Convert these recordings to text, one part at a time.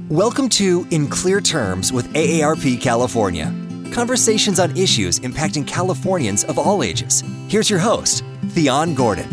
Welcome to In Clear Terms with AARP California. Conversations on issues impacting Californians of all ages. Here's your host, Theon Gordon.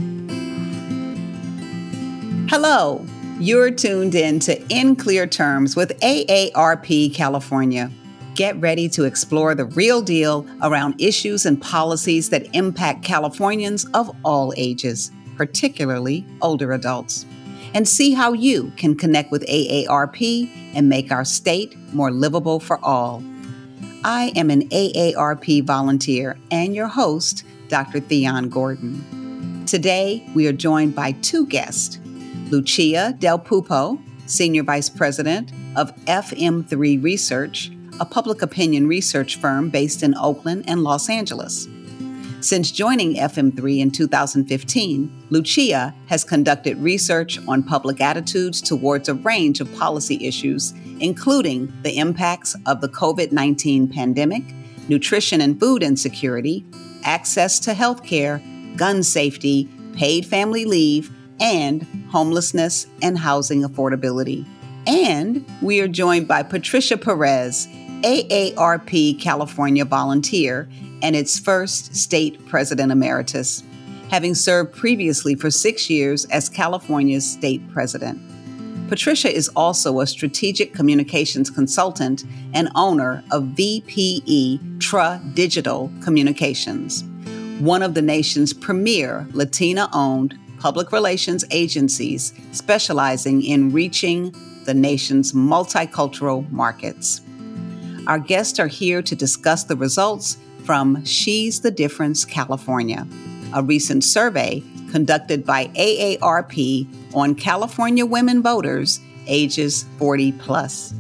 Hello, you're tuned in to In Clear Terms with AARP California. Get ready to explore the real deal around issues and policies that impact Californians of all ages, particularly older adults, and see how you can connect with AARP and make our state more livable for all. I am an AARP volunteer and your host, Dr. Theon Gordon. Today, we are joined by two guests, Lucia Del Pupo, Senior Vice President of FM3 Research, a public opinion research firm based in Oakland and Los Angeles. Since joining FM3 in 2015, Lucia has conducted research on public attitudes towards a range of policy issues, including the impacts of the COVID-19 pandemic, nutrition and food insecurity, access to health care, gun safety, paid family leave, and homelessness and housing affordability. And we are joined by Patricia Perez, AARP California volunteer and its first state president emeritus, having served previously for 6 years as California's state president. Patricia is also a strategic communications consultant and owner of VPE TRA Digital Communications, one of the nation's premier Latina-owned public relations agencies specializing in reaching the nation's multicultural markets. Our guests are here to discuss the results from She's the Difference California, a recent survey conducted by AARP on California women voters ages 40 plus.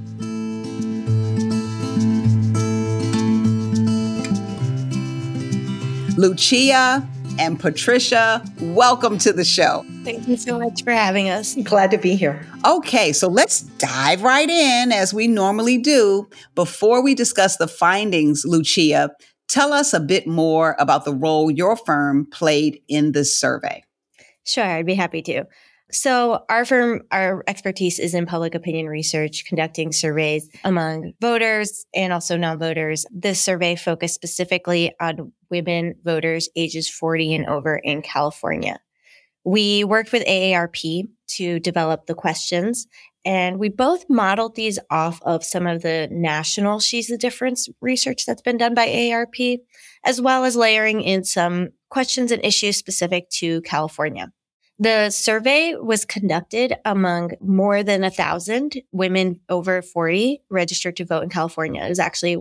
Lucia and Patricia, welcome to the show. Thank you so much for having us. Glad to be here. Okay, so let's dive right in as we normally do. Before we discuss the findings, Lucia, tell us a bit more about the role your firm played in this survey. Sure, I'd be happy to. So our firm, our expertise is in public opinion research, conducting surveys among voters and also non-voters. This survey focused specifically on women voters ages 40 and over in California. We worked with AARP to develop the questions, and we both modeled these off of some of the national She's the Difference research that's been done by AARP, as well as layering in some questions and issues specific to California. The survey was conducted among more than 1,000 women over 40 registered to vote in California. It was actually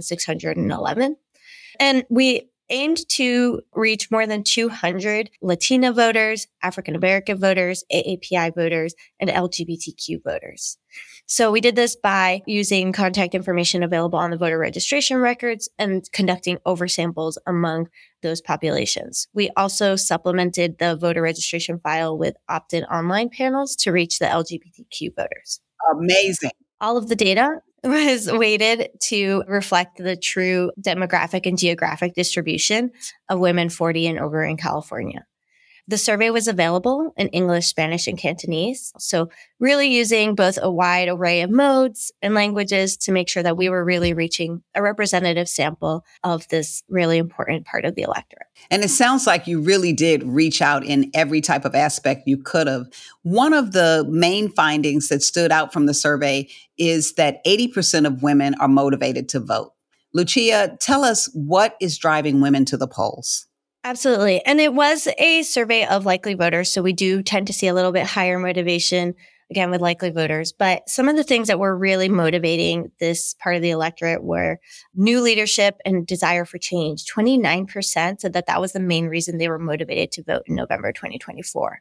1,611. And we aimed to reach more than 200 Latina voters, African American voters, AAPI voters, and LGBTQ voters. So we did this by using contact information available on the voter registration records and conducting oversamples among those populations. We also supplemented the voter registration file with opt-in online panels to reach the LGBTQ voters. Amazing. All of the data was weighted to reflect the true demographic and geographic distribution of women 40 and over in California. The survey was available in English, Spanish, and Cantonese. So really using both a wide array of modes and languages to make sure that we were really reaching a representative sample of this really important part of the electorate. And it sounds like you really did reach out in every type of aspect you could have. One of the main findings that stood out from the survey is that 80% of women are motivated to vote. Lucia, tell us what is driving women to the polls. Absolutely. And it was a survey of likely voters. So we do tend to see a little bit higher motivation, again, with likely voters. But some of the things that were really motivating this part of the electorate were new leadership and desire for change. 29% said that that was the main reason they were motivated to vote in November 2024.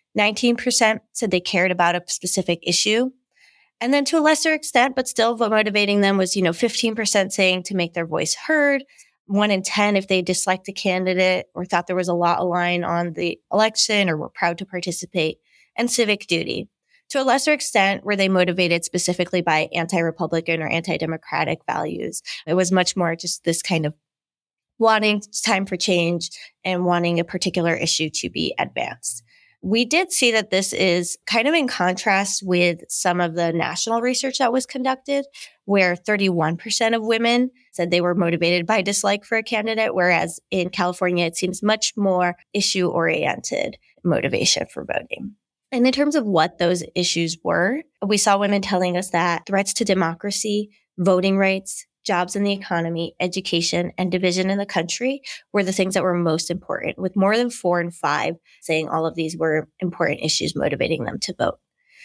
19% said they cared about a specific issue. And then to a lesser extent, but still motivating them was, 15% saying to make their voice heard. 1 in 10 if they disliked a candidate or thought there was a law line on the election or were proud to participate, and civic duty. To a lesser extent, were they motivated specifically by anti-Republican or anti-democratic values? It was much more just this kind of wanting time for change and wanting a particular issue to be advanced. We did see that this is kind of in contrast with some of the national research that was conducted, where 31% of women said they were motivated by dislike for a candidate, whereas in California, it seems much more issue-oriented motivation for voting. And in terms of what those issues were, we saw women telling us that threats to democracy, voting rights, jobs in the economy, education, and division in the country were the things that were most important, with more than 4 in 5 saying all of these were important issues motivating them to vote.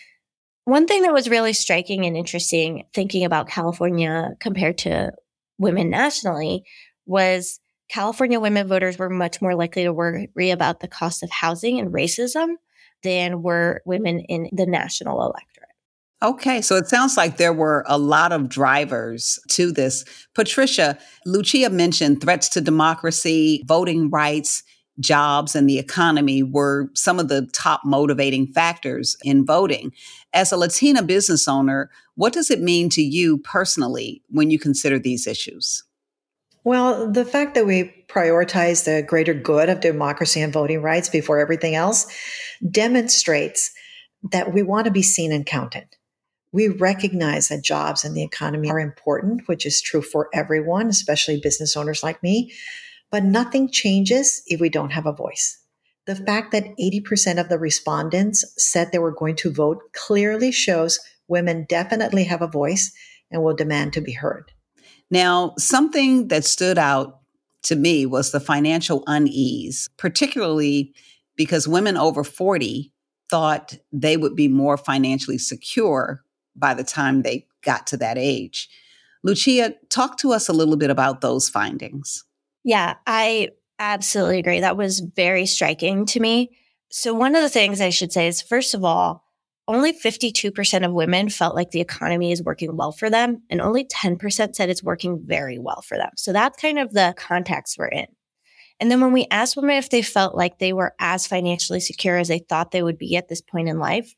One thing that was really striking and interesting thinking about California compared to women nationally was California women voters were much more likely to worry about the cost of housing and racism than were women in the national electorate. Okay, so it sounds like there were a lot of drivers to this. Patricia, Lucia mentioned threats to democracy, voting rights, jobs, and the economy were some of the top motivating factors in voting. As a Latina business owner, what does it mean to you personally when you consider these issues? Well, the fact that we prioritize the greater good of democracy and voting rights before everything else demonstrates that we want to be seen and counted. We recognize that jobs and the economy are important, which is true for everyone, especially business owners like me. But nothing changes if we don't have a voice. The fact that 80% of the respondents said they were going to vote clearly shows women definitely have a voice and will demand to be heard. Now, something that stood out to me was the financial unease, particularly because women over 40 thought they would be more financially secure by the time they got to that age. Lucia, talk to us a little bit about those findings. Yeah, I absolutely agree. That was very striking to me. So one of the things I should say is, first of all, only 52% of women felt like the economy is working well for them, and only 10% said it's working very well for them. So that's kind of the context we're in. And then when we asked women if they felt like they were as financially secure as they thought they would be at this point in life,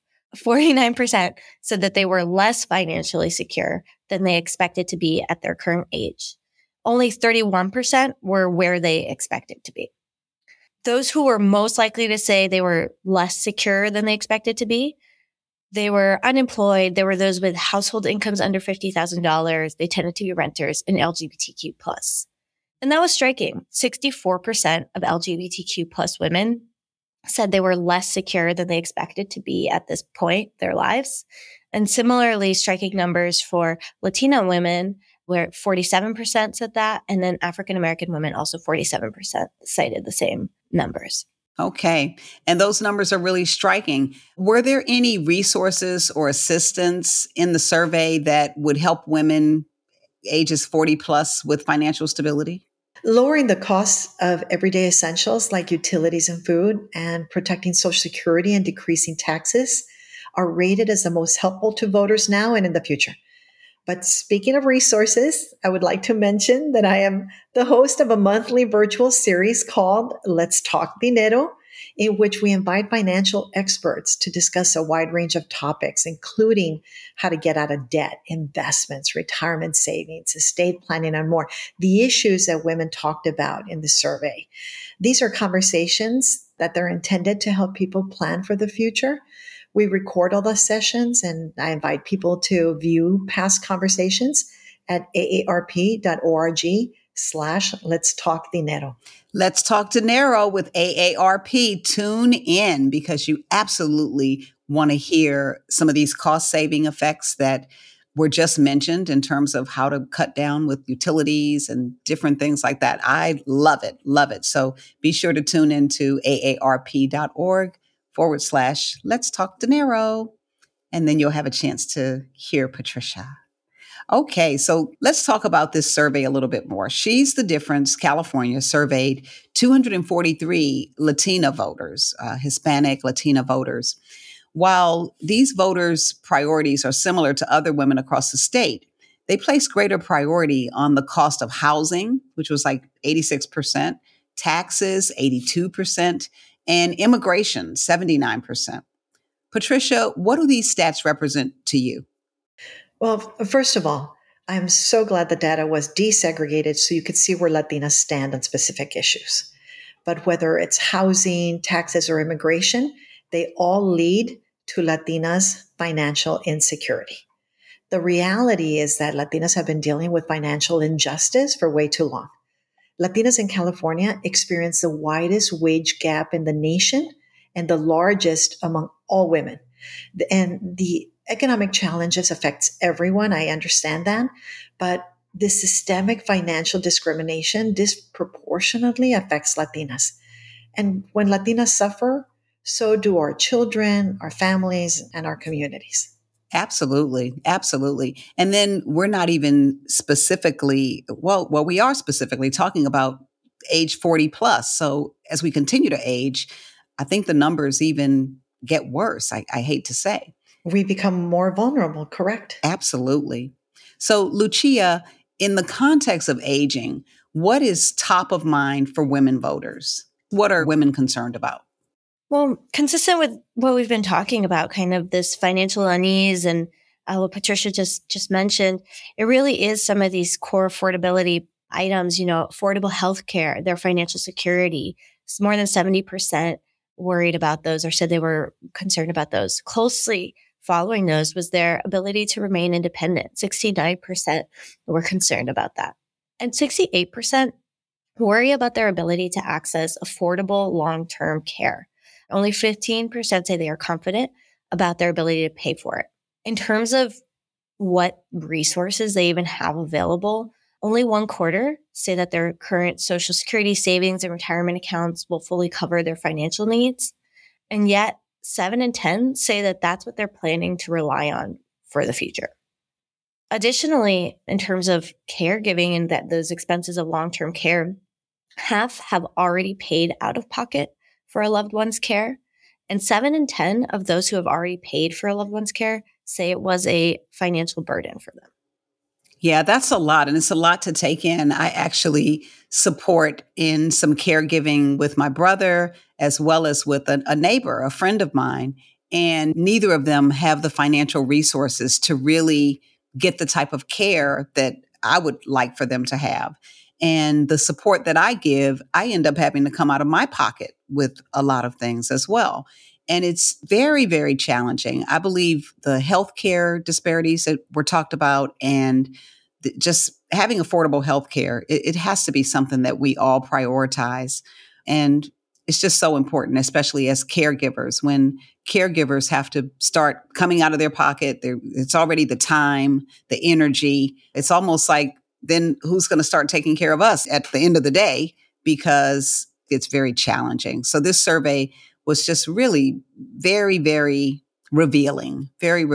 49% said that they were less financially secure than they expected to be at their current age. Only 31% were where they expected to be. Those who were most likely to say they were less secure than they expected to be, they were unemployed. There were those with household incomes under $50,000. They tended to be renters and LGBTQ+. And that was striking. 64% of LGBTQ+ women said they were less secure than they expected to be at this point in their lives. And similarly, striking numbers for Latina women, where 47% said that. And then African-American women, also 47% cited the same numbers. Okay. And those numbers are really striking. Were there any resources or assistance in the survey that would help women ages 40 plus with financial stability? Lowering the costs of everyday essentials like utilities and food, and protecting Social Security and decreasing taxes are rated as the most helpful to voters now and in the future. But speaking of resources, I would like to mention that I am the host of a monthly virtual series called Let's Talk Dinero, in which we invite financial experts to discuss a wide range of topics, including how to get out of debt, investments, retirement savings, estate planning, and more. The issues that women talked about in the survey. These are conversations that they're intended to help people plan for the future. We record all the sessions, and I invite people to view past conversations at aarp.org/Let's Talk Dinero. Let's Talk Dinero with AARP. Tune in because you absolutely want to hear some of these cost-saving effects that were just mentioned in terms of how to cut down with utilities and different things like that. I love it. Love it. So be sure to tune into aarp.org/Let's Talk Dinero. And then you'll have a chance to hear Patricia. Okay, so let's talk about this survey a little bit more. She's the Difference California surveyed 243 Latina voters, Hispanic Latina voters. While these voters' priorities are similar to other women across the state, they place greater priority on the cost of housing, which was like 86%, taxes, 82%, and immigration, 79%. Patricia, what do these stats represent to you? Well, first of all, I'm so glad the data was desegregated so you could see where Latinas stand on specific issues. But whether it's housing, taxes, or immigration, they all lead to Latinas' financial insecurity. The reality is that Latinas have been dealing with financial injustice for way too long. Latinas in California experience the widest wage gap in the nation and the largest among all women. And the economic challenges affects everyone. I understand that. But the systemic financial discrimination disproportionately affects Latinas. And when Latinas suffer, so do our children, our families, and our communities. Absolutely. Absolutely. And then we're not even specifically, we are specifically talking about age 40 plus. So as we continue to age, I think the numbers even get worse. I hate to say. We become more vulnerable, correct? Absolutely. So Lucia, in the context of aging, what is top of mind for women voters? What are women concerned about? Well, consistent with what we've been talking about, kind of this financial unease and what Patricia just mentioned, it really is some of these core affordability items, affordable healthcare, their financial security. It's more than 70% worried about those or said they were concerned about those. Closely following those was their ability to remain independent. 69% were concerned about that. And 68% worry about their ability to access affordable long-term care. Only 15% say they are confident about their ability to pay for it. In terms of what resources they even have available, only 1/4 say that their current Social Security savings and retirement accounts will fully cover their financial needs. And yet 7 in 10 say that that's what they're planning to rely on for the future. Additionally, in terms of caregiving and that those expenses of long-term care, half have already paid out of pocket for a loved one's care. And 7 in 10 of those who have already paid for a loved one's care say it was a financial burden for them. Yeah, that's a lot. And it's a lot to take in. I actually support in some caregiving with my brother, as well as with a neighbor, a friend of mine. And neither of them have the financial resources to really get the type of care that I would like for them to have. And the support that I give, I end up having to come out of my pocket with a lot of things as well. And it's very, very challenging. I believe the healthcare disparities that were talked about and just having affordable healthcare, it has to be something that we all prioritize. And it's just so important, especially as caregivers. When caregivers have to start coming out of their pocket, it's already the time, the energy. It's almost like, then who's going to start taking care of us at the end of the day? Because it's very challenging. So this survey was just really very, very revealing.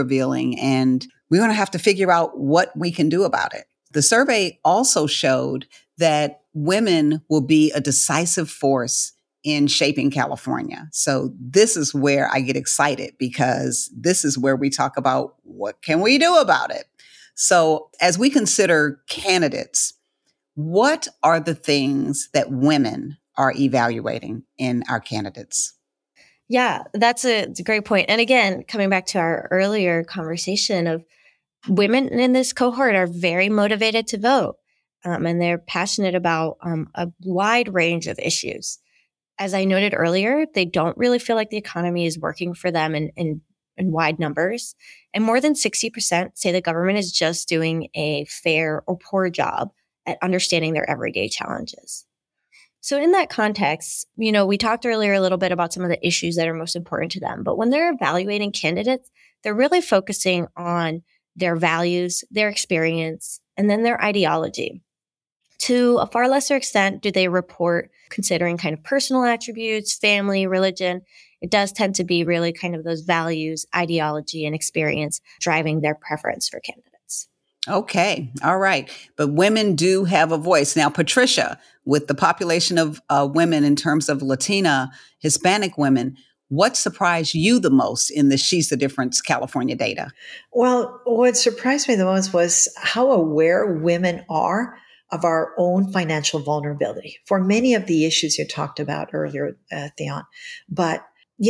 And we're going to have to figure out what we can do about it. The survey also showed that women will be a decisive force in shaping California. So this is where I get excited, because this is where we talk about what can we do about it. So as we consider candidates, what are the things that women are evaluating in our candidates? Yeah, it's a great point. And again, coming back to our earlier conversation of women in this cohort are very motivated to vote, and they're passionate about a wide range of issues. As I noted earlier, they don't really feel like the economy is working for them in wide numbers. And more than 60% say the government is just doing a fair or poor job at understanding their everyday challenges. So in that context, we talked earlier a little bit about some of the issues that are most important to them. But when they're evaluating candidates, they're really focusing on their values, their experience, and then their ideology. To a far lesser extent, do they report considering kind of personal attributes, family, religion. It does tend to be really kind of those values, ideology, and experience driving their preference for candidates. Okay. All right. But women do have a voice. Now, Patricia, with the population of women in terms of Latina, Hispanic women, what surprised you the most in the She's the Difference California data? Well, what surprised me the most was how aware women are of our own financial vulnerability for many of the issues you talked about earlier, Theon. But,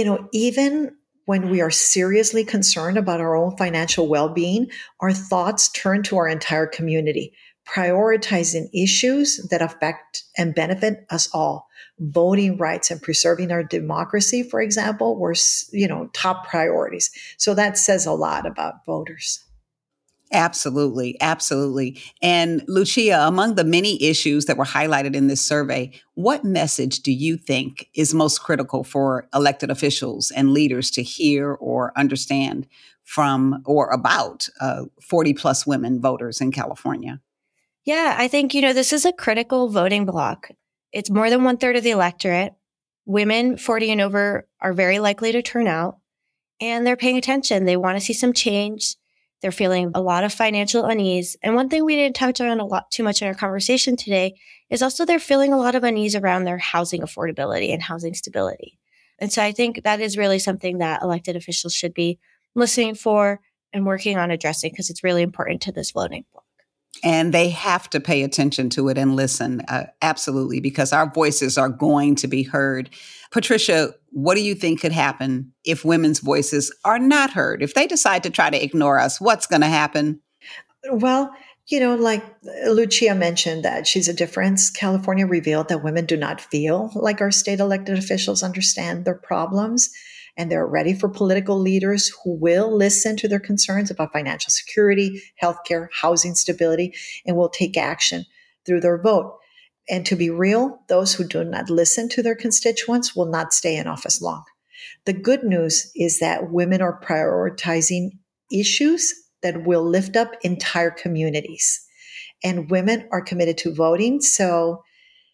even when we are seriously concerned about our own financial well-being, our thoughts turn to our entire community, prioritizing issues that affect and benefit us all. Voting rights and preserving our democracy, for example, were, top priorities. So that says a lot about voters. Absolutely. Absolutely. And Lucia, among the many issues that were highlighted in this survey, what message do you think is most critical for elected officials and leaders to hear or understand from or about 40 plus women voters in California? Yeah, I think, this is a critical voting bloc. It's more than 1/3 of the electorate. Women 40 and over are very likely to turn out, and they're paying attention. They want to see some change. They're feeling a lot of financial unease. And one thing we didn't touch on too much in our conversation today is also they're feeling a lot of unease around their housing affordability and housing stability. And so I think that is really something that elected officials should be listening for and working on addressing, because it's really important to this voting bloc. And they have to pay attention to it and listen, absolutely, because our voices are going to be heard. Patricia, what do you think could happen if women's voices are not heard? If they decide to try to ignore us, what's going to happen? Well, like Lucia mentioned that she's a difference. California revealed that women do not feel like our state elected officials understand their problems, and they're ready for political leaders who will listen to their concerns about financial security, healthcare, housing stability, and will take action through their vote. And to be real, those who do not listen to their constituents will not stay in office long. The good news is that women are prioritizing issues that will lift up entire communities. And women are committed to voting, so,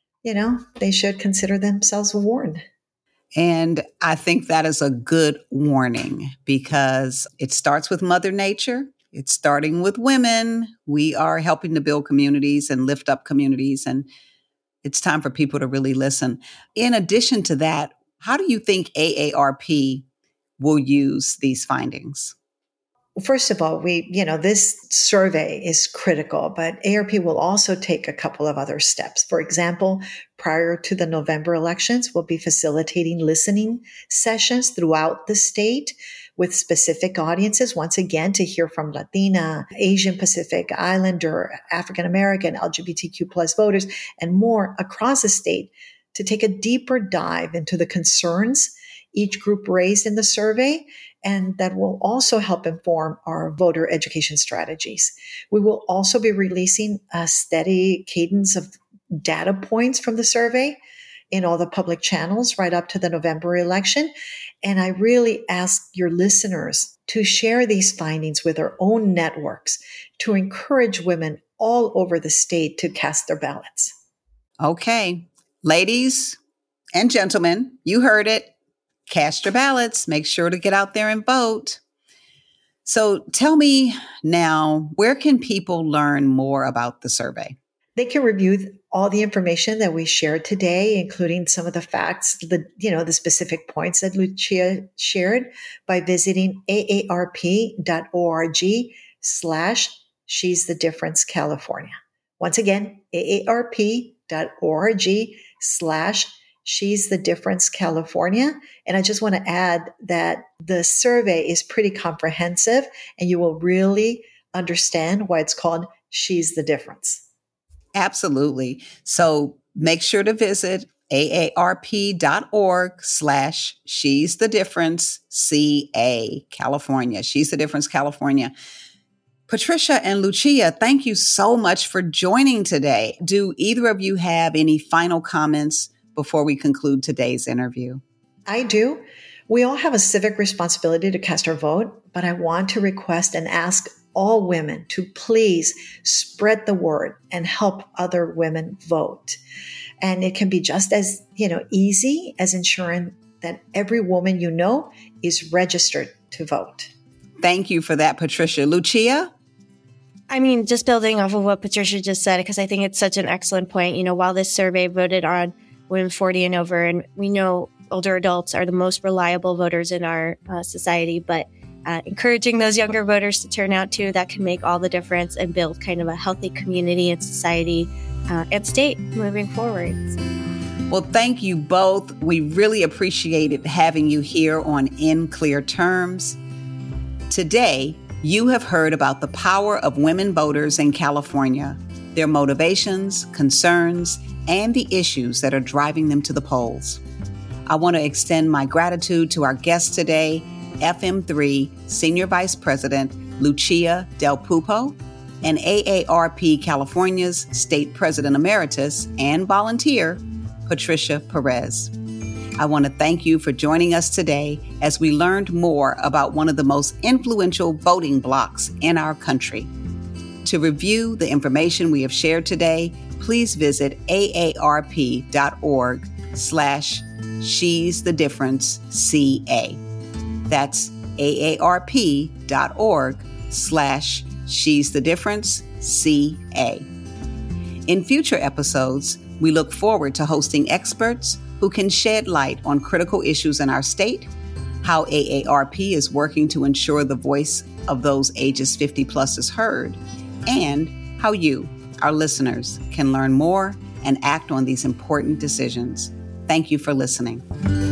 they should consider themselves warned. And I think that is a good warning, because it starts with Mother Nature. It's starting with women. We are helping to build communities and lift up communities. And it's time for people to really listen. In addition to that, how do you think AARP will use these findings? First of all, this survey is critical, but ARP will also take a couple of other steps. For example, prior to the November elections, we'll be facilitating listening sessions throughout the state with specific audiences, once again, to hear from Latina, Asian Pacific Islander, African American, LGBTQ plus voters, and more across the state to take a deeper dive into the concerns each group raised in the survey, and that will also help inform our voter education strategies. We will also be releasing a steady cadence of data points from the survey in all the public channels right up to the November election. And I really ask your listeners to share these findings with their own networks to encourage women all over the state to cast their ballots. Okay, ladies and gentlemen, you heard it. Cast your ballots. Make sure to get out there and vote. So tell me now, where can people learn more about the survey? They can review all the information that we shared today, including some of the facts, the specific points that Lucia shared, by visiting aarp.org/She's the Difference California. Once again, aarp.org/She's the Difference California. And I just want to add that the survey is pretty comprehensive, and you will really understand why it's called She's the Difference. Absolutely. So make sure to visit aarp.org/She's the Difference CA California. She's the Difference California. Patricia and Lucia, thank you so much for joining today. Do either of you have any final comments before we conclude today's interview? I do. We all have a civic responsibility to cast our vote, but I want to request and ask all women to please spread the word and help other women vote. And it can be just as, easy as ensuring that every woman you know is registered to vote. Thank you for that, Patricia. Lucia? I mean, just building off of what Patricia just said, because I think it's such an excellent point. While this survey voted on women 40 and over, and we know older adults are the most reliable voters in our society, but encouraging those younger voters to turn out too, that can make all the difference and build kind of a healthy community and society and state moving forward. Well, thank you both. We really appreciated having you here on In Clear Terms. Today, you have heard about the power of women voters in California, their motivations, concerns, and the issues that are driving them to the polls. I want to extend my gratitude to our guest today, FM3 Senior Vice President Lucia Del Pupo, and AARP California's State President Emeritus and volunteer, Patricia Perez. I want to thank you for joining us today as we learned more about one of the most influential voting blocs in our country. To review the information we have shared today, please visit aarp.org/She's the Difference CA. That's aarp.org/She's the Difference CA. In future episodes, we look forward to hosting experts who can shed light on critical issues in our state, how AARP is working to ensure the voice of those ages 50 plus is heard, and how you, our listeners, can learn more and act on these important decisions. Thank you for listening.